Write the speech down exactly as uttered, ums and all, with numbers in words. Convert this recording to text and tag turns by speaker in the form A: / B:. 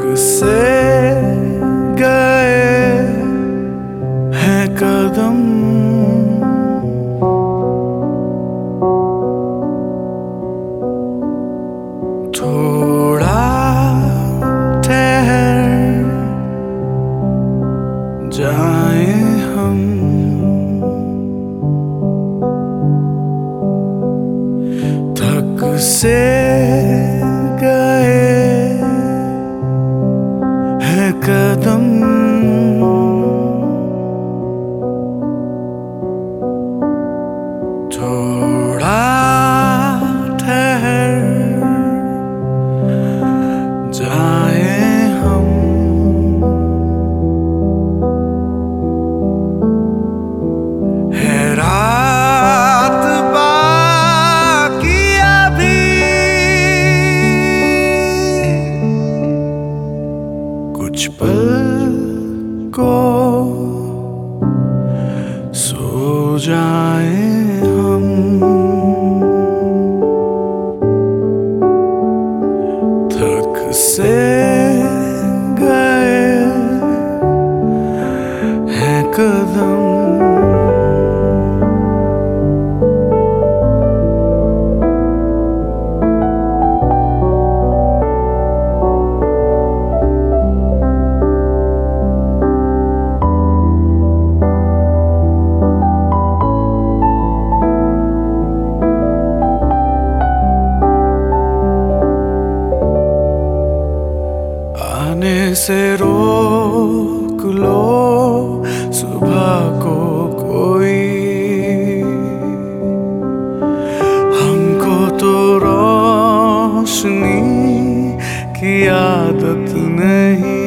A: से गए हैं कदम, थोड़ा ठहर जाए हम, थक से गए हैं कदम, थोड़ा ठहर जाए हम। है रात बाकी अभी, कुछ पल को सो जाए हम, थक से गए हैं कदम, आने से रोक लो सुबह को कोई, हमको तो रोशनी की आदत नहीं।